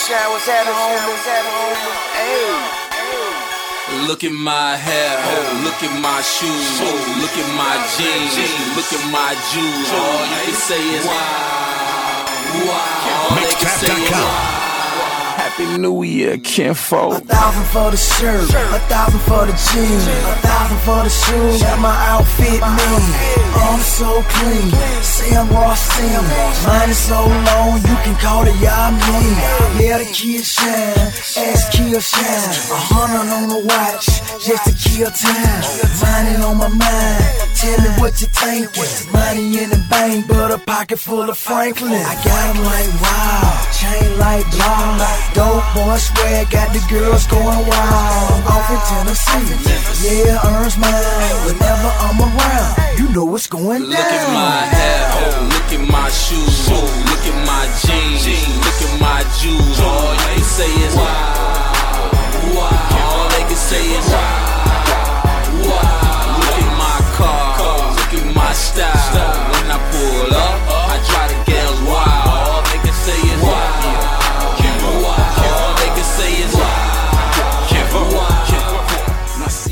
Shine, what's happening, homie? Hey. Look at my hair, look at my shoes, look at my jeans, look at my jewels. All you can say is wow, wow. All they can say is wow. Happy New Year, kinfolk. 1,000 for the shirt, 1,000 for the jeans, 1,000 for the shoes. Got my outfit mean, I'm so clean. Say I'm Rossing, mine is so long you can call it Yamin. Yeah, the kids shine, ass kill shine. 100 on the watch, just to kill time. Money on my mind, tell me what you thinking. Money in the bank, but a pocket full of Franklin. I got 'em like wow, chain like blah. Dope boy swag, got the girls going wild. Off in Tennessee, yeah, earns mine. Whenever I'm around, you know what's going down. Look at my hair, look at my shoes, look at my jeans,